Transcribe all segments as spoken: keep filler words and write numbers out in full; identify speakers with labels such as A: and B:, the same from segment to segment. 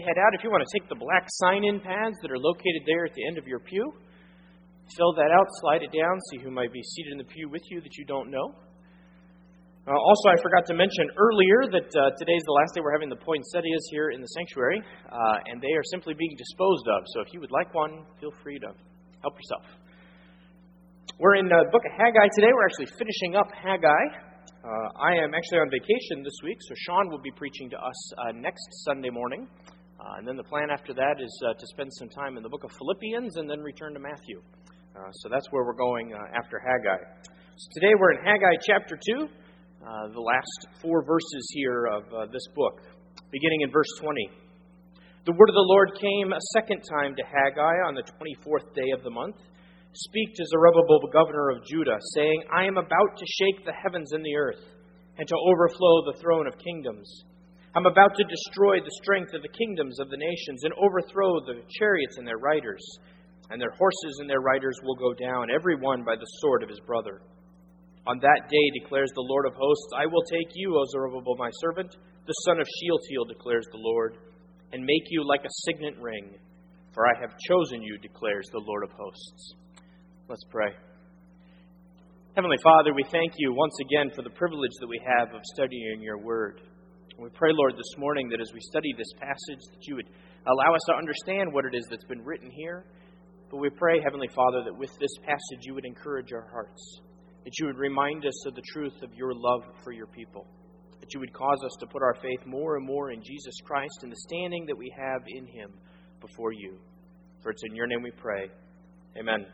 A: head out, if you want to take the black sign-in pads that are located there at the end of your pew, fill that out, slide it down, see who might be seated in the pew with you that you don't know. Uh, also, I forgot to mention earlier that uh, today's the last day we're having the poinsettias here in the sanctuary, uh, and they are simply being disposed of. So if you would like one, feel free to help yourself. We're in the book of Haggai today. We're actually finishing up Haggai. Uh, I am actually on vacation this week, so Sean will be preaching to us uh, next Sunday morning. Uh, and then the plan after that is uh, to spend some time in the book of Philippians and then return to Matthew. Uh, so that's where we're going uh, after Haggai. So today we're in Haggai chapter two. Uh, the last four verses here of uh, this book, beginning in verse twenty. The word of the Lord came a second time to Haggai on the twenty-fourth day of the month. Speak to Zerubbabel, governor of Judah, saying, I am about to shake the heavens and the earth, and to overflow the throne of kingdoms. I'm about to destroy the strength of the kingdoms of the nations, and overthrow the chariots and their riders, and their horses and their riders will go down, every one by the sword of his brother. On that day, declares the Lord of hosts, I will take you, O Zerubbabel, my servant, the son of Shealtiel, declares the Lord, and make you like a signet ring, for I have chosen you, declares the Lord of hosts. Let's pray. Heavenly Father, we thank you once again for the privilege that we have of studying your word. We pray, Lord, this morning that as we study this passage, that you would allow us to understand what it is that's been written here. But we pray, Heavenly Father, that with this passage you would encourage our hearts, that you would remind us of the truth of your love for your people, that you would cause us to put our faith more and more in Jesus Christ and the standing that we have in him before you. For it's in your name we pray. Amen.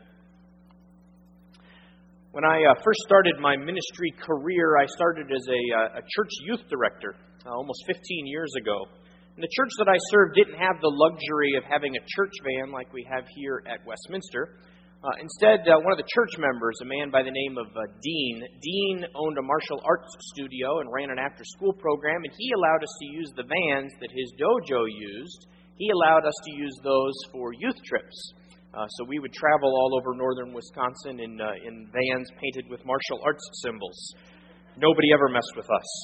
A: When I uh, first started my ministry career, I started as a, uh, a church youth director uh, almost fifteen years ago. And the church that I served didn't have the luxury of having a church van like we have here at Westminster. Uh, instead, uh, one of the church members, a man by the name of uh, Dean, Dean owned a martial arts studio and ran an after-school program, and he allowed us to use the vans that his dojo used. He allowed us to use those for youth trips. Uh, so we would travel all over northern Wisconsin in, uh, in vans painted with martial arts symbols. Nobody ever messed with us.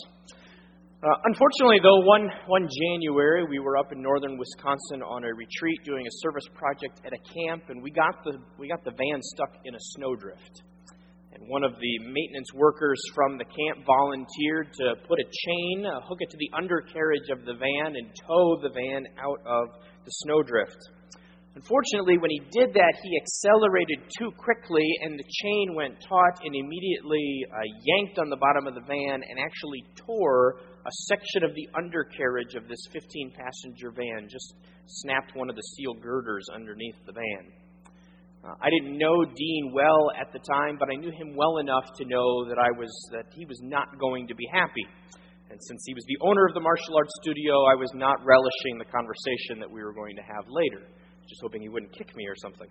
A: Uh, unfortunately, though, one, one January, we were up in northern Wisconsin on a retreat doing a service project at a camp, and we got the we got the van stuck in a snowdrift. And one of the maintenance workers from the camp volunteered to put a chain, uh, hook it to the undercarriage of the van, and tow the van out of the snowdrift. Unfortunately, when he did that, he accelerated too quickly, and the chain went taut and immediately uh, yanked on the bottom of the van and actually tore a section of the undercarriage of this fifteen-passenger van, just snapped one of the steel girders underneath the van. Uh, I didn't know Dean well at the time, but I knew him well enough to know that I was that he was not going to be happy. And since he was the owner of the martial arts studio, I was not relishing the conversation that we were going to have later. Just hoping he wouldn't kick me or something.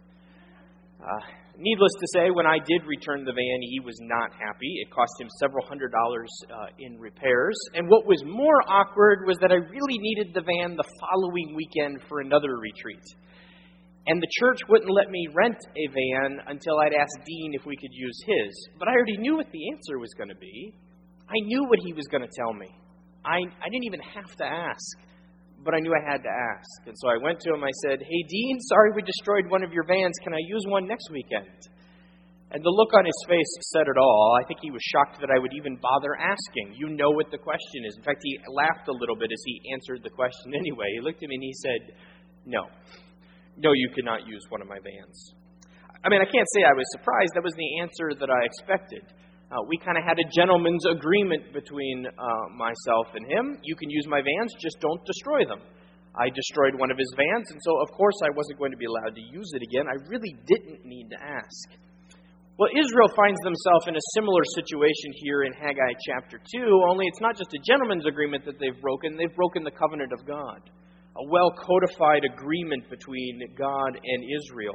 A: Uh, needless to say, when I did return the van, he was not happy. It cost him several hundred dollars uh, in repairs. And what was more awkward was that I really needed the van the following weekend for another retreat. And the church wouldn't let me rent a van until I'd asked Dean if we could use his. But I already knew what the answer was going to be. I knew what he was going to tell me. I, I didn't even have to ask. But I knew I had to ask. And so I went to him, I said, hey, Dean, sorry we destroyed one of your vans. Can I use one next weekend? And the look on his face said it all. I think he was shocked that I would even bother asking. You know what the question is. In fact, he laughed a little bit as he answered the question anyway. He looked at me and he said, no. No, you cannot use one of my vans. I mean, I can't say I was surprised. That was the answer that I expected. Uh, we kind of had a gentleman's agreement between uh, myself and him. You can use my vans, just don't destroy them. I destroyed one of his vans, and so of course I wasn't going to be allowed to use it again. I really didn't need to ask. Well, Israel finds themselves in a similar situation here in Haggai chapter two, only it's not just a gentleman's agreement that they've broken, they've broken the covenant of God. A well-codified agreement between God and Israel.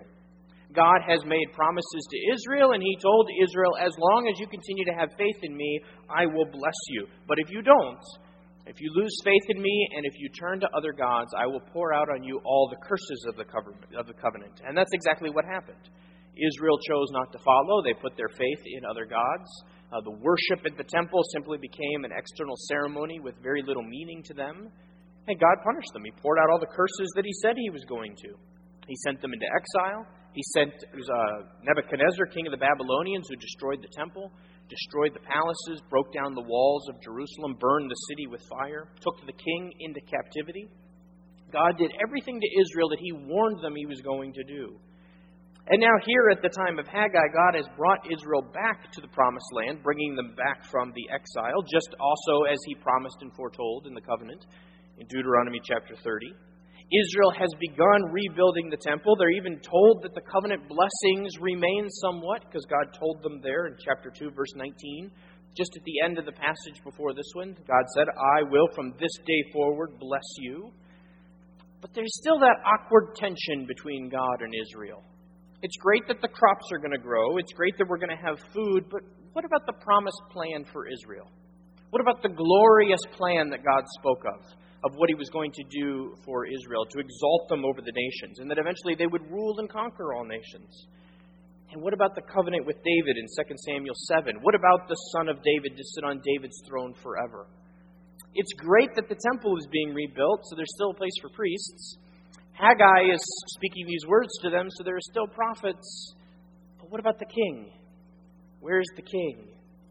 A: God has made promises to Israel, and he told Israel, as long as you continue to have faith in me, I will bless you. But if you don't, if you lose faith in me, and if you turn to other gods, I will pour out on you all the curses of the covenant. And that's exactly what happened. Israel chose not to follow. They put their faith in other gods. Uh, the worship at the temple simply became an external ceremony with very little meaning to them. And God punished them. He poured out all the curses that He said He was going to. He sent them into exile. He sent uh, Nebuchadnezzar, king of the Babylonians, who destroyed the temple, destroyed the palaces, broke down the walls of Jerusalem, burned the city with fire, took the king into captivity. God did everything to Israel that He warned them He was going to do. And now here at the time of Haggai, God has brought Israel back to the promised land, bringing them back from the exile, just also as He promised and foretold in the covenant in Deuteronomy chapter thirty. Israel has begun rebuilding the temple. They're even told that the covenant blessings remain somewhat, because God told them there in chapter two, verse nineteen. Just at the end of the passage before this one, God said, I will from this day forward bless you. But there's still that awkward tension between God and Israel. It's great that the crops are going to grow. It's great that we're going to have food. But what about the promised plan for Israel? What about the glorious plan that God spoke of, of what He was going to do for Israel, to exalt them over the nations, and that eventually they would rule and conquer all nations? And what about the covenant with David in Second Samuel seven? What about the son of David to sit on David's throne forever? It's great that the temple is being rebuilt, so there's still a place for priests. Haggai is speaking these words to them, so there are still prophets. But what about the king? Where's the king?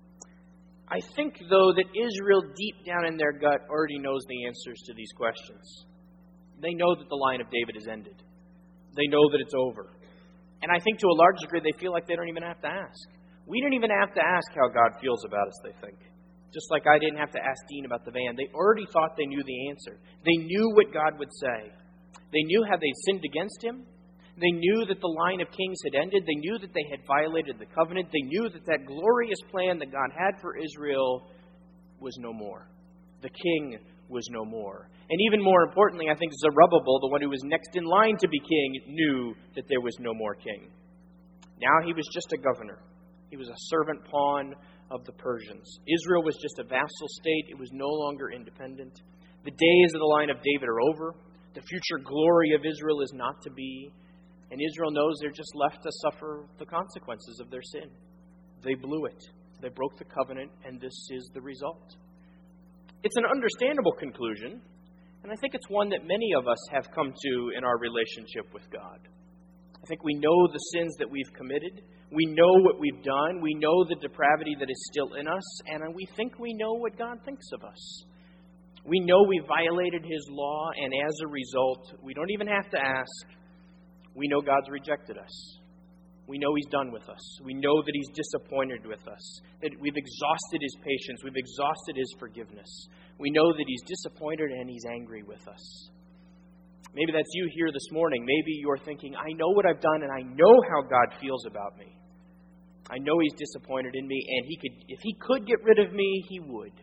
A: I think, though, that Israel, deep down in their gut, already knows the answers to these questions. They know that the line of David has ended. They know that it's over. And I think to a large degree, they feel like they don't even have to ask. We don't even have to ask how God feels about us, they think. Just like I didn't have to ask Dean about the van. They already thought they knew the answer. They knew what God would say. They knew how they sinned against Him. They knew that the line of kings had ended. They knew that they had violated the covenant. They knew that that glorious plan that God had for Israel was no more. The king was no more. And even more importantly, I think Zerubbabel, the one who was next in line to be king, knew that there was no more king. Now he was just a governor. He was a servant pawn of the Persians. Israel was just a vassal state. It was no longer independent. The days of the line of David are over. The future glory of Israel is not to be. And Israel knows they're just left to suffer the consequences of their sin. They blew it. They broke the covenant, and this is the result. It's an understandable conclusion, and I think it's one that many of us have come to in our relationship with God. I think we know the sins that we've committed. We know what we've done. We know the depravity that is still in us, and we think we know what God thinks of us. We know we violated His law, and as a result, we don't even have to ask. We know God's rejected us. We know He's done with us. We know that He's disappointed with us, that we've exhausted His patience, we've exhausted His forgiveness. We know that He's disappointed and He's angry with us. Maybe that's you here this morning. Maybe you're thinking, I know what I've done, and I know how God feels about me. I know He's disappointed in me, and He could, if He could get rid of me, He would.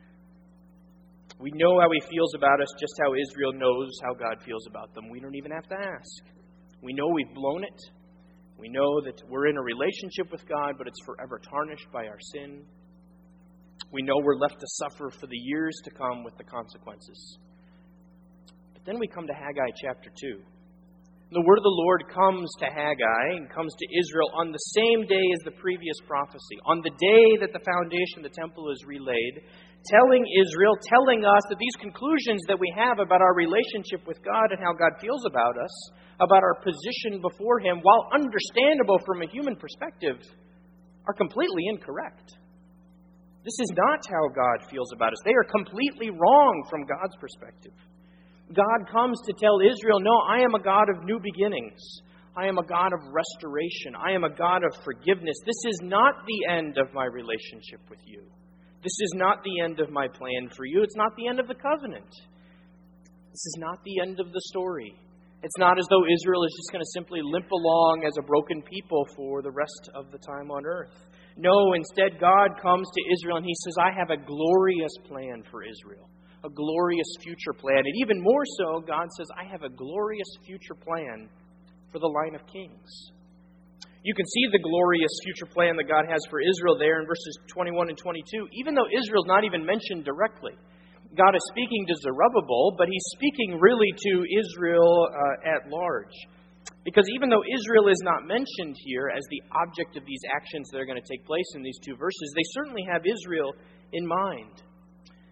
A: We know how He feels about us, just how Israel knows how God feels about them. We don't even have to ask. We know we've blown it. We know that we're in a relationship with God, but it's forever tarnished by our sin. We know we're left to suffer for the years to come with the consequences. But then we come to Haggai chapter two. The word of the Lord comes to Haggai and comes to Israel on the same day as the previous prophecy, on the day that the foundation of the temple is relaid, telling Israel, telling us that these conclusions that we have about our relationship with God and how God feels about us, about our position before Him, while understandable from a human perspective, are completely incorrect. This is not how God feels about us. They are completely wrong from God's perspective. God comes to tell Israel, no, I am a God of new beginnings. I am a God of restoration. I am a God of forgiveness. This is not the end of my relationship with you. This is not the end of my plan for you. It's not the end of the covenant. This is not the end of the story. It's not as though Israel is just going to simply limp along as a broken people for the rest of the time on earth. No, instead, God comes to Israel and He says, I have a glorious plan for Israel. A glorious future plan. And even more so, God says, I have a glorious future plan for the line of kings. You can see the glorious future plan that God has for Israel there in verses twenty-one and twenty-two, even though Israel's not even mentioned directly. God is speaking to Zerubbabel, but He's speaking really to Israel uh, at large. Because even though Israel is not mentioned here as the object of these actions that are going to take place in these two verses, they certainly have Israel in mind.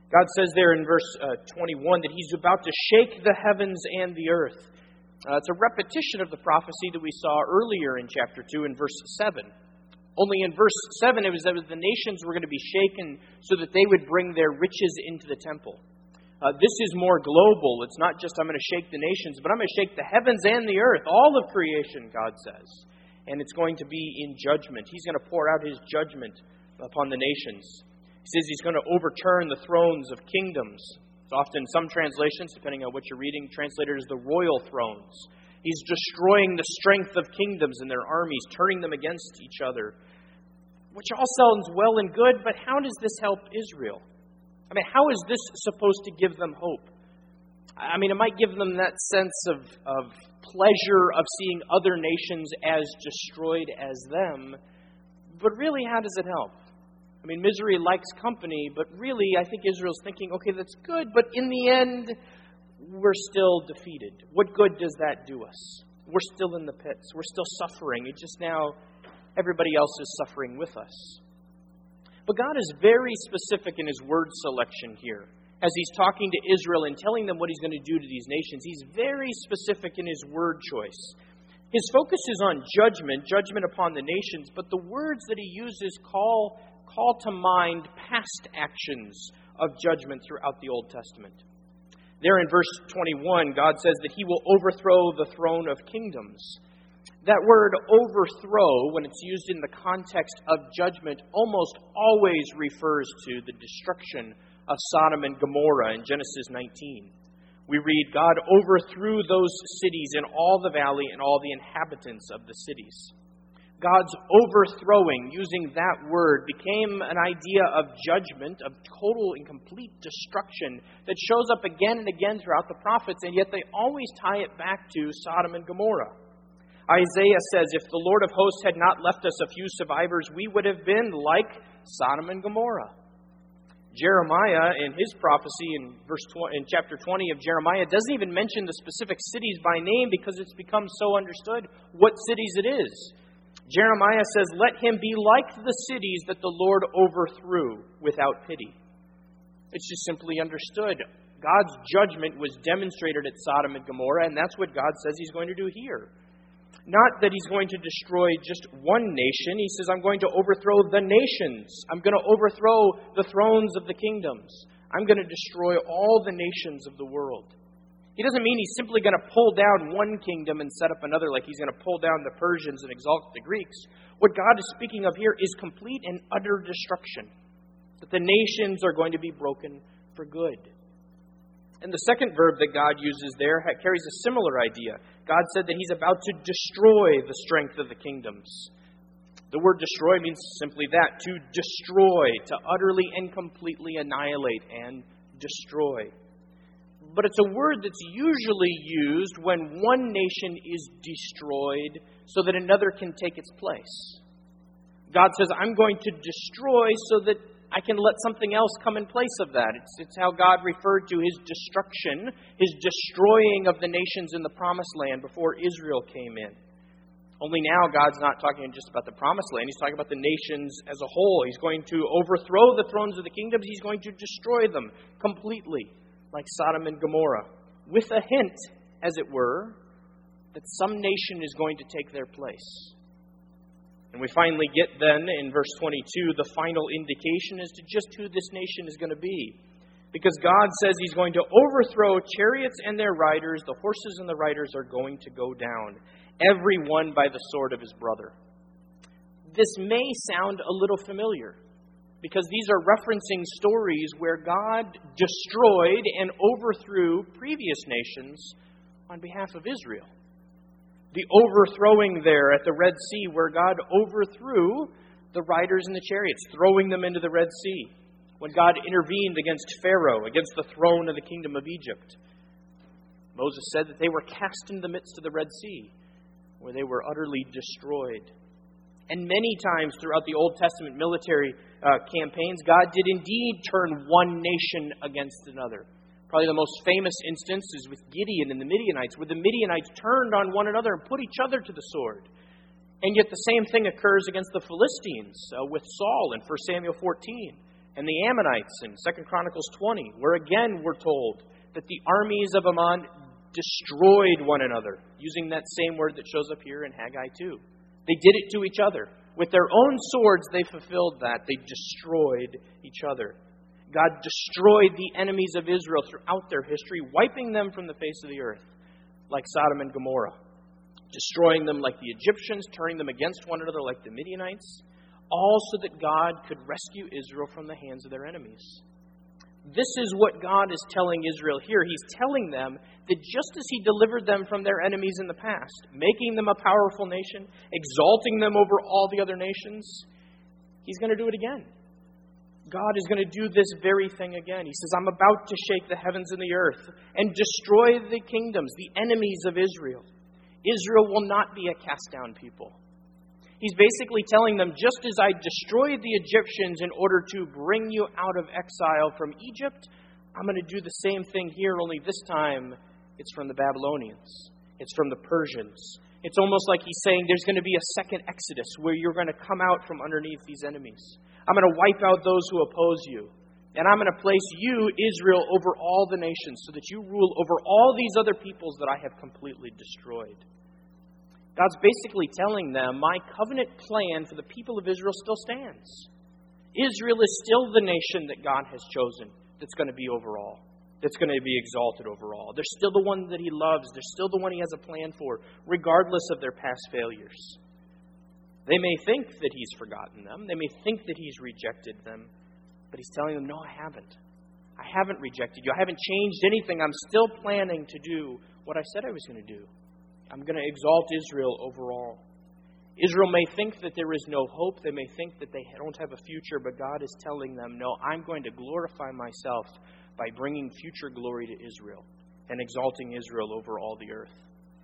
A: God says there in verse uh, twenty-one that He's about to shake the heavens and the earth. Uh, it's a repetition of the prophecy that we saw earlier in chapter two in verse seven. Only in verse seven it was that the nations were going to be shaken so that they would bring their riches into the temple. Uh, this is more global. It's not just I'm going to shake the nations, but I'm going to shake the heavens and the earth, all of creation, God says. And it's going to be in judgment. He's going to pour out His judgment upon the nations. He says He's going to overturn the thrones of kingdoms. It's often, some translations, depending on what you're reading, translated as the royal thrones. He's destroying the strength of kingdoms and their armies, turning them against each other. Which all sounds well and good, but how does this help Israel? I mean, how is this supposed to give them hope? I mean, it might give them that sense of, of pleasure of seeing other nations as destroyed as them. But really, how does it help? I mean, misery likes company, but really, I think Israel's thinking, okay, that's good, but in the end, we're still defeated. What good does that do us? We're still in the pits. We're still suffering. It just now, everybody else is suffering with us. But God is very specific in His word selection here. As He's talking to Israel and telling them what He's going to do to these nations, He's very specific in His word choice. His focus is on judgment, judgment upon the nations, but the words that He uses call call to mind past actions of judgment throughout the Old Testament. There in verse twenty-one, God says that He will overthrow the throne of kingdoms. That word overthrow, when it's used in the context of judgment, almost always refers to the destruction of Sodom and Gomorrah in Genesis nineteen. We read, God overthrew those cities and all the valley and all the inhabitants of the cities. God's overthrowing, using that word, became an idea of judgment, of total and complete destruction that shows up again and again throughout the prophets, and yet they always tie it back to Sodom and Gomorrah. Isaiah says, if the Lord of hosts had not left us a few survivors, we would have been like Sodom and Gomorrah. Jeremiah, in his prophecy in verse twenty, in chapter twenty of Jeremiah, doesn't even mention the specific cities by name because it's become so understood what cities it is. Jeremiah says, let him be like the cities that the Lord overthrew without pity. It's just simply understood. God's judgment was demonstrated at Sodom and Gomorrah, and that's what God says He's going to do here. Not that He's going to destroy just one nation. He says, I'm going to overthrow the nations. I'm going to overthrow the thrones of the kingdoms. I'm going to destroy all the nations of the world. He doesn't mean He's simply going to pull down one kingdom and set up another, like He's going to pull down the Persians and exalt the Greeks. What God is speaking of here is complete and utter destruction. That the nations are going to be broken for good. And the second verb that God uses there carries a similar idea. God said that He's about to destroy the strength of the kingdoms. The word destroy means simply that, to destroy, to utterly and completely annihilate and destroy. But it's a word that's usually used when one nation is destroyed so that another can take its place. God says, I'm going to destroy so that I can let something else come in place of that. It's, it's how God referred to His destruction, His destroying of the nations in the Promised Land before Israel came in. Only now God's not talking just about the Promised Land. He's talking about the nations as a whole. He's going to overthrow the thrones of the kingdoms. He's going to destroy them completely, like Sodom and Gomorrah, with a hint, as it were, that some nation is going to take their place. And we finally get then, in verse twenty-two, the final indication as to just who this nation is going to be. Because God says He's going to overthrow chariots and their riders. The horses and the riders are going to go down, every one by the sword of his brother. This may sound a little familiar, because these are referencing stories where God destroyed and overthrew previous nations on behalf of Israel. The overthrowing there at the Red Sea, where God overthrew the riders and the chariots, throwing them into the Red Sea. When God intervened against Pharaoh, against the throne of the kingdom of Egypt. Moses said that they were cast into the midst of the Red Sea, where they were utterly destroyed. And many times throughout the Old Testament military uh, campaigns, God did indeed turn one nation against another. Probably the most famous instance is with Gideon and the Midianites, where the Midianites turned on one another and put each other to the sword. And yet the same thing occurs against the Philistines uh, with Saul in First Samuel fourteen. And the Ammonites in Second Chronicles twenty, where again we're told that the armies of Ammon destroyed one another, using that same word that shows up here in Haggai two. They did it to each other. With their own swords, they fulfilled that. They destroyed each other. God destroyed the enemies of Israel throughout their history, wiping them from the face of the earth, like Sodom and Gomorrah, destroying them like the Egyptians, turning them against one another like the Midianites, all so that God could rescue Israel from the hands of their enemies. This is what God is telling Israel here. He's telling them that just as He delivered them from their enemies in the past, making them a powerful nation, exalting them over all the other nations, He's going to do it again. God is going to do this very thing again. He says, I'm about to shake the heavens and the earth and destroy the kingdoms, the enemies of Israel. Israel will not be a cast-down people. He's basically telling them, just as I destroyed the Egyptians in order to bring you out of exile from Egypt, I'm going to do the same thing here, only this time it's from the Babylonians. It's from the Persians. It's almost like He's saying there's going to be a second Exodus where you're going to come out from underneath these enemies. I'm going to wipe out those who oppose you. And I'm going to place you, Israel, over all the nations so that you rule over all these other peoples that I have completely destroyed. God's basically telling them, my covenant plan for the people of Israel still stands. Israel is still the nation that God has chosen that's going to be over all, that's going to be exalted over all. They're still the one that He loves. They're still the one He has a plan for, regardless of their past failures. They may think that He's forgotten them. They may think that He's rejected them. But He's telling them, no, I haven't. I haven't rejected you. I haven't changed anything. I'm still planning to do what I said I was going to do. I'm going to exalt Israel overall. Israel may think that there is no hope. They may think that they don't have a future, but God is telling them, no, I'm going to glorify myself by bringing future glory to Israel and exalting Israel over all the earth.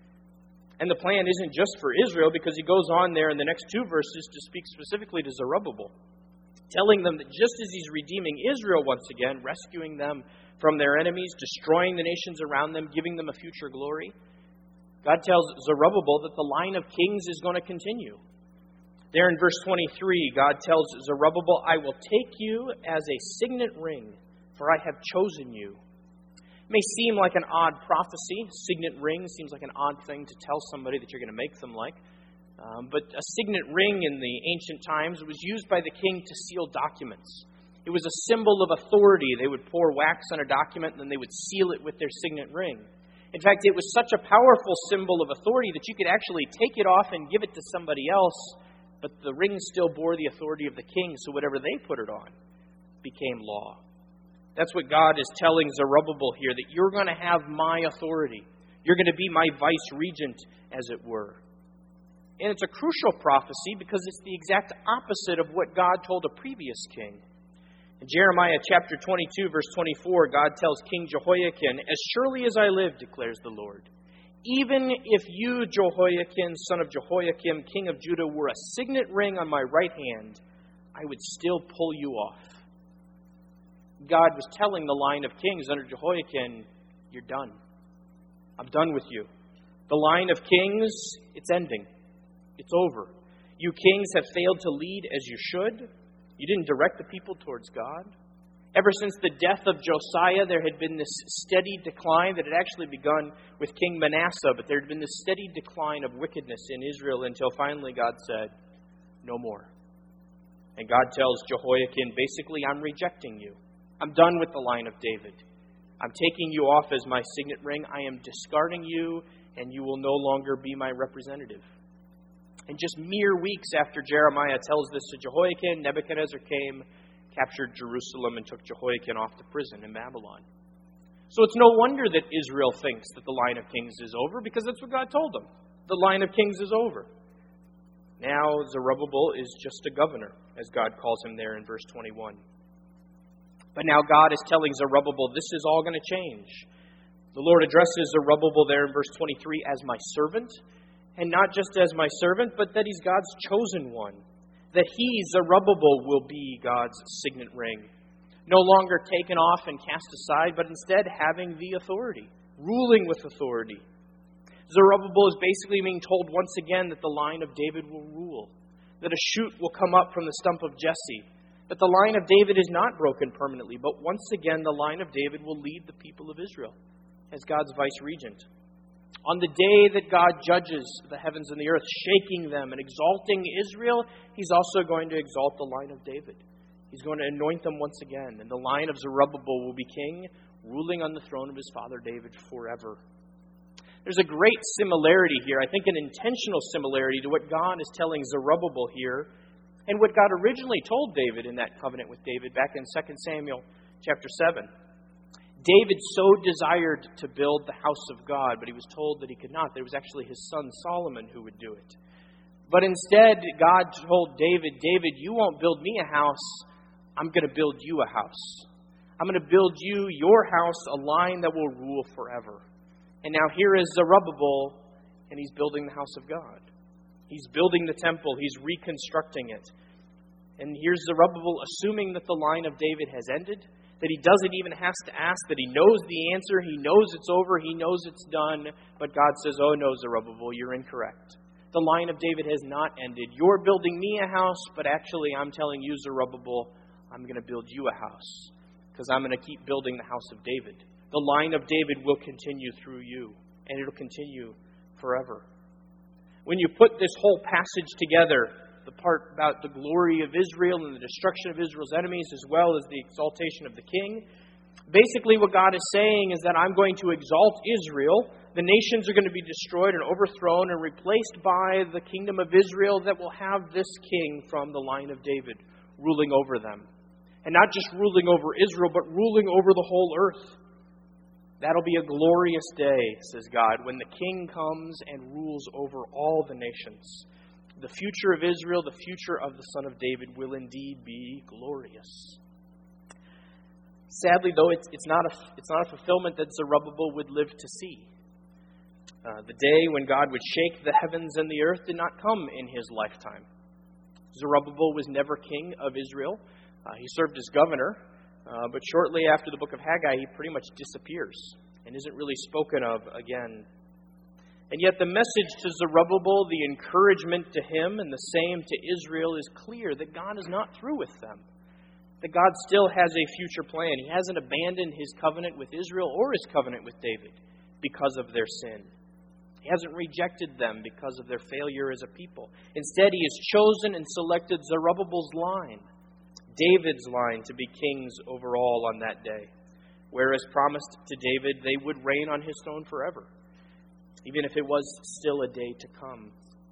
A: And the plan isn't just for Israel, because He goes on there in the next two verses to speak specifically to Zerubbabel, telling them that just as He's redeeming Israel once again, rescuing them from their enemies, destroying the nations around them, giving them a future glory, God tells Zerubbabel that the line of kings is going to continue. There in verse twenty-three, God tells Zerubbabel, I will take you as a signet ring, for I have chosen you. It may seem like an odd prophecy. Signet ring seems like an odd thing to tell somebody that you're going to make them like. Um, but a signet ring in the ancient times was used by the king to seal documents. It was a symbol of authority. They would pour wax on a document and then they would seal it with their signet ring. In fact, it was such a powerful symbol of authority that you could actually take it off and give it to somebody else, but the ring still bore the authority of the king, so whatever they put it on became law. That's what God is telling Zerubbabel here, that you're going to have my authority. You're going to be my vice-regent, as it were. And it's a crucial prophecy because it's the exact opposite of what God told a previous king. In Jeremiah chapter twenty-two, verse twenty-four, God tells King Jehoiakim, as surely as I live, declares the Lord, even if you, Jehoiakim, son of Jehoiakim, king of Judah, were a signet ring on my right hand, I would still pull you off. God was telling the line of kings under Jehoiakim, you're done. I'm done with you. The line of kings, it's ending. It's over. You kings have failed to lead as you should. You didn't direct the people towards God. Ever since the death of Josiah, there had been this steady decline that had actually begun with King Manasseh, but there had been this steady decline of wickedness in Israel until finally God said, no more. And God tells Jehoiakim, basically, I'm rejecting you. I'm done with the line of David. I'm taking you off as my signet ring. I am discarding you, and you will no longer be my representative. And just mere weeks after Jeremiah tells this to Jehoiakim, Nebuchadnezzar came, captured Jerusalem, and took Jehoiakim off to prison in Babylon. So it's no wonder that Israel thinks that the line of kings is over, because that's what God told them. The line of kings is over. Now Zerubbabel is just a governor, as God calls him there in verse twenty-one. But now God is telling Zerubbabel, this is all going to change. The Lord addresses Zerubbabel there in verse twenty-three as my servant. And not just as my servant, but that he's God's chosen one. That he, Zerubbabel, will be God's signet ring. No longer taken off and cast aside, but instead having the authority. Ruling with authority. Zerubbabel is basically being told once again that the line of David will rule. That a shoot will come up from the stump of Jesse. But the line of David is not broken permanently, but once again the line of David will lead the people of Israel as God's vice-regent. On the day that God judges the heavens and the earth, shaking them and exalting Israel, He's also going to exalt the line of David. He's going to anoint them once again, and the line of Zerubbabel will be king, ruling on the throne of his father David forever. There's a great similarity here, I think an intentional similarity to what God is telling Zerubbabel here and what God originally told David in that covenant with David back in Second Samuel chapter seven. David so desired to build the house of God, but he was told that he could not. That it was actually his son Solomon who would do it. But instead, God told David, David, you won't build me a house. I'm going to build you a house. I'm going to build you, your house, a line that will rule forever. And now here is Zerubbabel, and he's building the house of God. He's building the temple. He's reconstructing it. And here's Zerubbabel assuming that the line of David has ended, that he doesn't even have to ask, that he knows the answer, he knows it's over, he knows it's done. But God says, oh no, Zerubbabel, you're incorrect. The line of David has not ended. You're building me a house, but actually I'm telling you, Zerubbabel, I'm going to build you a house because I'm going to keep building the house of David. The line of David will continue through you, and it'll continue forever. When you put this whole passage together, the part about the glory of Israel and the destruction of Israel's enemies, as well as the exaltation of the king, basically what God is saying is that I'm going to exalt Israel. The nations are going to be destroyed and overthrown and replaced by the kingdom of Israel that will have this king from the line of David ruling over them. And not just ruling over Israel, but ruling over the whole earth. That'll be a glorious day, says God, when the king comes and rules over all the nations. The future of Israel, the future of the Son of David will indeed be glorious. Sadly, though, it's, it's, not, a, it's not a fulfillment that Zerubbabel would live to see. Uh, the day when God would shake the heavens and the earth did not come in his lifetime. Zerubbabel was never king of Israel. Uh, he served as governor, uh, but shortly after the book of Haggai, he pretty much disappears and isn't really spoken of again. And yet the message to Zerubbabel, the encouragement to him, and the same to Israel is clear that God is not through with them. That God still has a future plan. He hasn't abandoned his covenant with Israel or his covenant with David because of their sin. He hasn't rejected them because of their failure as a people. Instead, he has chosen and selected Zerubbabel's line, David's line, to be kings over all on that day. Whereas promised to David, they would reign on his throne forever, even if it was still a day to come.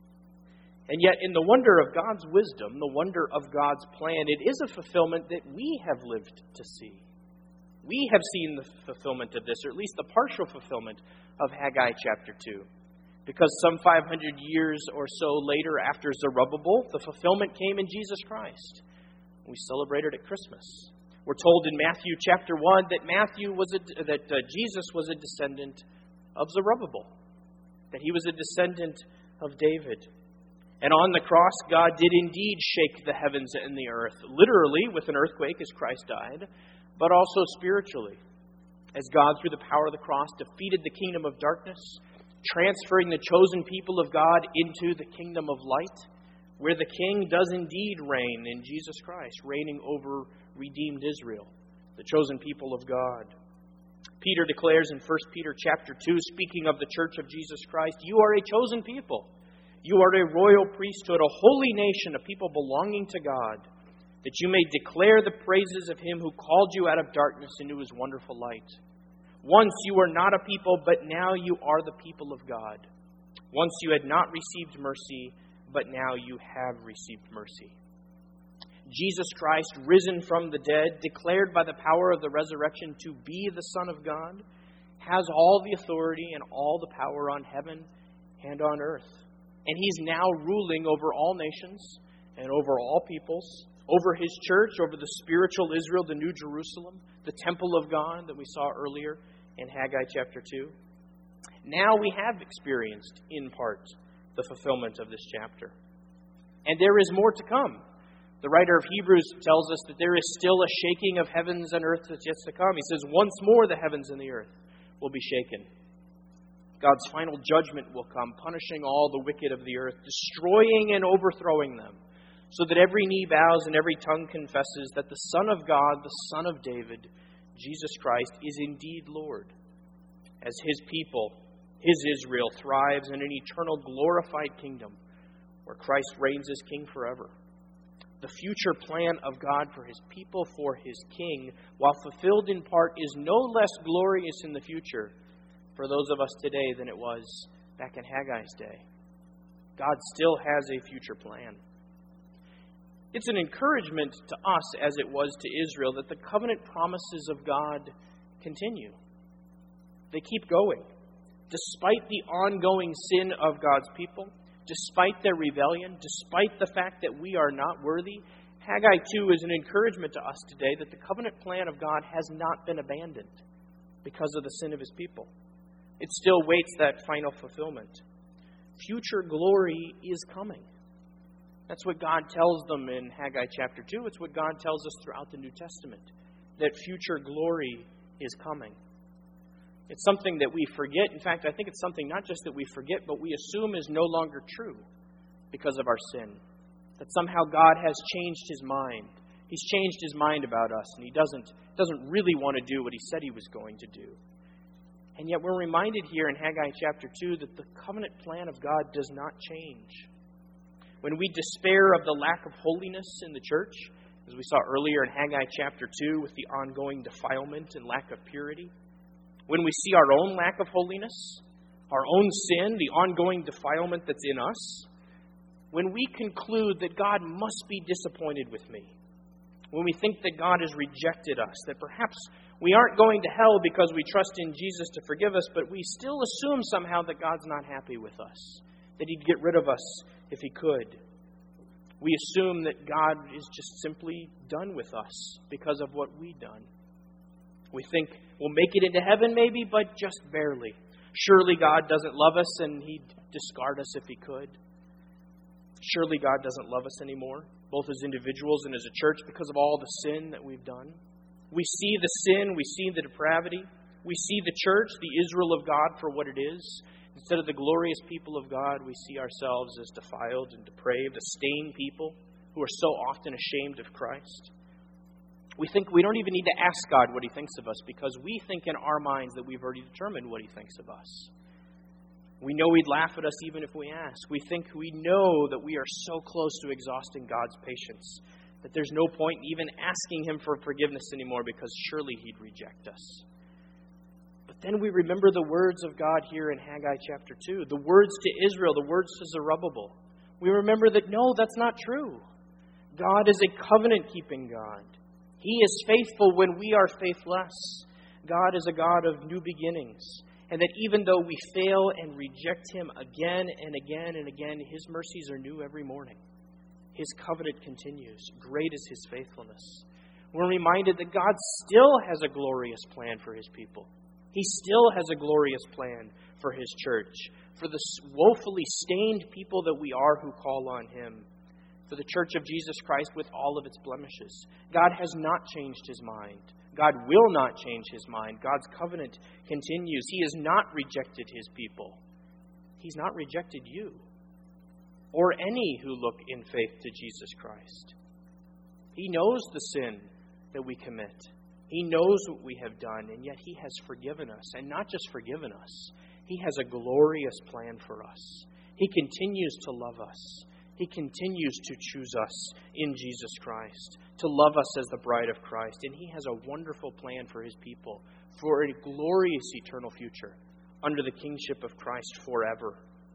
A: And yet, in the wonder of God's wisdom, the wonder of God's plan, it is a fulfillment that we have lived to see. We have seen the fulfillment of this, or at least the partial fulfillment of Haggai chapter two. Because some five hundred years or so later after Zerubbabel, the fulfillment came in Jesus Christ. We celebrated at Christmas. We're told in Matthew chapter one that Matthew was a, that uh, Jesus was a descendant of Zerubbabel, that he was a descendant of David. And on the cross, God did indeed shake the heavens and the earth, literally with an earthquake as Christ died, but also spiritually, as God, through the power of the cross, defeated the kingdom of darkness, transferring the chosen people of God into the kingdom of light, where the King does indeed reign in Jesus Christ, reigning over redeemed Israel, the chosen people of God. Peter declares in First Peter chapter two, speaking of the church of Jesus Christ, you are a chosen people. You are a royal priesthood, a holy nation, a people belonging to God, that you may declare the praises of him who called you out of darkness into his wonderful light. Once you were not a people, but now you are the people of God. Once you had not received mercy, but now you have received mercy. Jesus Christ, risen from the dead, declared by the power of the resurrection to be the Son of God, has all the authority and all the power on heaven and on earth. And he's now ruling over all nations and over all peoples, over his church, over the spiritual Israel, the New Jerusalem, the temple of God that we saw earlier in Haggai chapter two. Now we have experienced, in part, the fulfillment of this chapter. And there is more to come. The writer of Hebrews tells us that there is still a shaking of heavens and earth that's yet to come. He says, once more the heavens and the earth will be shaken. God's final judgment will come, punishing all the wicked of the earth, destroying and overthrowing them, so that every knee bows and every tongue confesses that the Son of God, the Son of David, Jesus Christ, is indeed Lord. As His people, His Israel thrives in an eternal glorified kingdom where Christ reigns as King forever. The future plan of God for His people, for His King, while fulfilled in part, is no less glorious in the future for those of us today than it was back in Haggai's day. God still has a future plan. It's an encouragement to us, as it was to Israel, that the covenant promises of God continue. They keep going. Despite the ongoing sin of God's people, despite their rebellion, despite the fact that we are not worthy, Haggai two is an encouragement to us today that the covenant plan of God has not been abandoned because of the sin of His people. It still waits that final fulfillment. Future glory is coming. That's what God tells them in Haggai chapter two. It's what God tells us throughout the New Testament, that future glory is coming. It's something that we forget. In fact, I think it's something not just that we forget, but we assume is no longer true because of our sin. That somehow God has changed His mind. He's changed His mind about us, and He doesn't, doesn't really want to do what He said He was going to do. And yet we're reminded here in Haggai chapter two that the covenant plan of God does not change. When we despair of the lack of holiness in the church, as we saw earlier in Haggai chapter two with the ongoing defilement and lack of purity, when we see our own lack of holiness, our own sin, the ongoing defilement that's in us, when we conclude that God must be disappointed with me, when we think that God has rejected us, that perhaps we aren't going to hell because we trust in Jesus to forgive us, but we still assume somehow that God's not happy with us, that He'd get rid of us if He could. We assume that God is just simply done with us because of what we've done. We think we'll make it into heaven maybe, but just barely. Surely God doesn't love us and He'd discard us if He could. Surely God doesn't love us anymore, both as individuals and as a church, because of all the sin that we've done. We see the sin, we see the depravity. We see the church, the Israel of God, for what it is. Instead of the glorious people of God, we see ourselves as defiled and depraved, a stained people who are so often ashamed of Christ. We think we don't even need to ask God what He thinks of us because we think in our minds that we've already determined what He thinks of us. We know He'd laugh at us even if we ask. We think we know that we are so close to exhausting God's patience that there's no point in even asking Him for forgiveness anymore because surely He'd reject us. But then we remember the words of God here in Haggai chapter two, the words to Israel, the words to Zerubbabel. We remember that no, that's not true. God is a covenant-keeping God. He is faithful when we are faithless. God is a God of new beginnings. And that even though we fail and reject Him again and again and again, His mercies are new every morning. His covenant continues. Great is His faithfulness. We're reminded that God still has a glorious plan for His people. He still has a glorious plan for His church, for the woefully stained people that we are who call on Him, for the church of Jesus Christ with all of its blemishes. God has not changed His mind. God will not change His mind. God's covenant continues. He has not rejected His people. He's not rejected you or any who look in faith to Jesus Christ. He knows the sin that we commit. He knows what we have done, and yet He has forgiven us. And not just forgiven us, He has a glorious plan for us. He continues to love us. He continues to choose us in Jesus Christ, to love us as the bride of Christ. And He has a wonderful plan for His people, for a glorious eternal future under the kingship of Christ forever.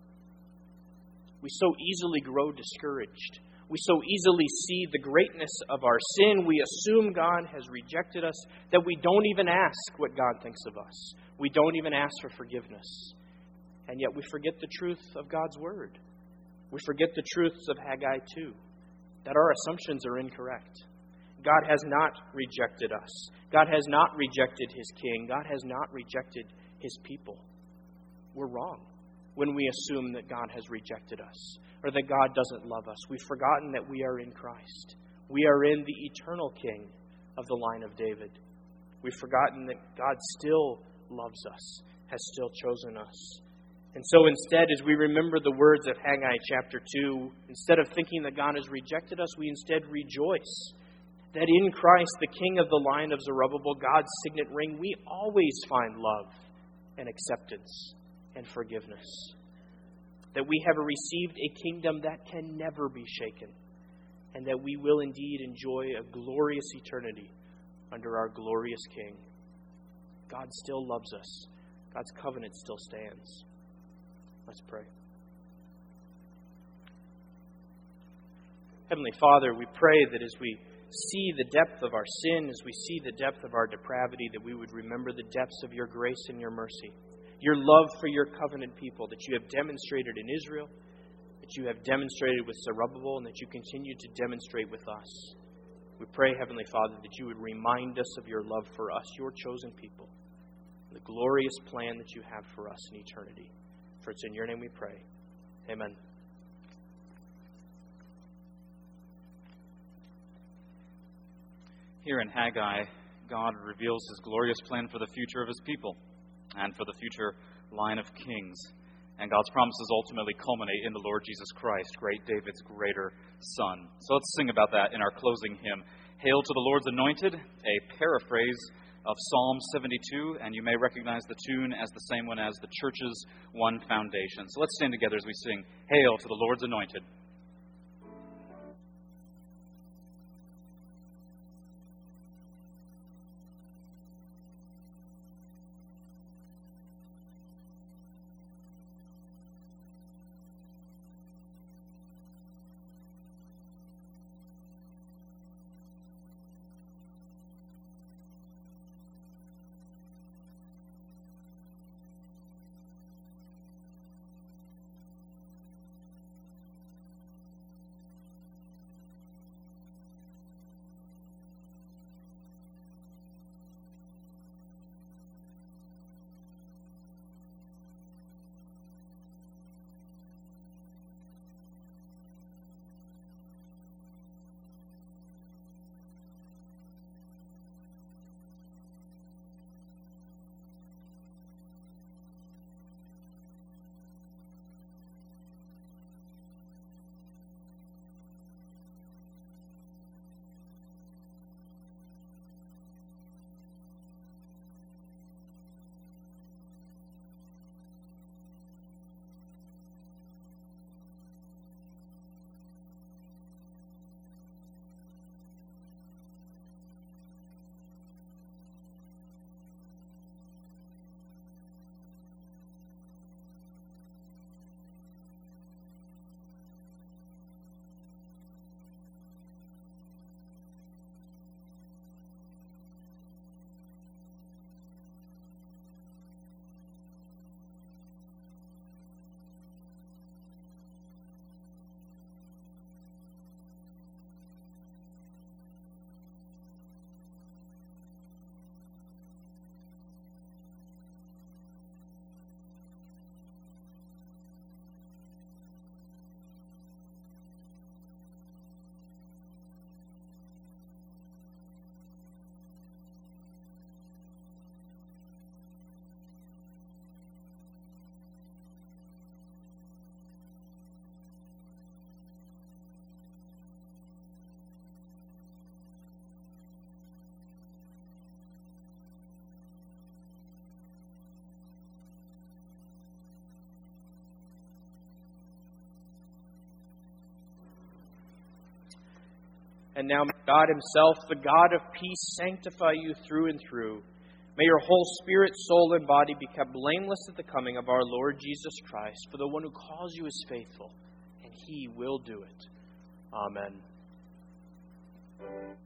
A: We so easily grow discouraged. We so easily see the greatness of our sin. We assume God has rejected us, that we don't even ask what God thinks of us. We don't even ask for forgiveness. And yet we forget the truth of God's Word. We forget the truths of Haggai two, that our assumptions are incorrect. God has not rejected us. God has not rejected His King. God has not rejected His people. We're wrong when we assume that God has rejected us or that God doesn't love us. We've forgotten that we are in Christ. We are in the eternal King of the line of David. We've forgotten that God still loves us, has still chosen us. And so instead, as we remember the words of Haggai chapter two, instead of thinking that God has rejected us, we instead rejoice that in Christ, the King of the line of Zerubbabel, God's signet ring, we always find love and acceptance and forgiveness. That we have received a kingdom that can never be shaken, and that we will indeed enjoy a glorious eternity under our glorious King. God still loves us. God's covenant still stands. Let's pray. Heavenly Father, we pray that as we see the depth of our sin, as we see the depth of our depravity, that we would remember the depths of your grace and your mercy, your love for your covenant people that you have demonstrated in Israel, that you have demonstrated with Zerubbabel, and that you continue to demonstrate with us. We pray, Heavenly Father, that you would remind us of your love for us, your chosen people, the glorious plan that you have for us in eternity. For it's in your name we pray. Amen.
B: Here in Haggai, God reveals his glorious plan for the future of his people and for the future line of kings. And God's promises ultimately culminate in the Lord Jesus Christ, great David's greater son. So let's sing about that in our closing hymn. Hail to the Lord's Anointed, a paraphrase of Psalm seventy-two, and you may recognize the tune as the same one as the church's one foundation. So let's stand together as we sing, Hail to the Lord's Anointed.
A: And now may God himself, the God of peace, sanctify you through and through. May your whole spirit, soul, and body be kept blameless at the coming of our Lord Jesus Christ. For the one who calls you is faithful, and he will do it. Amen.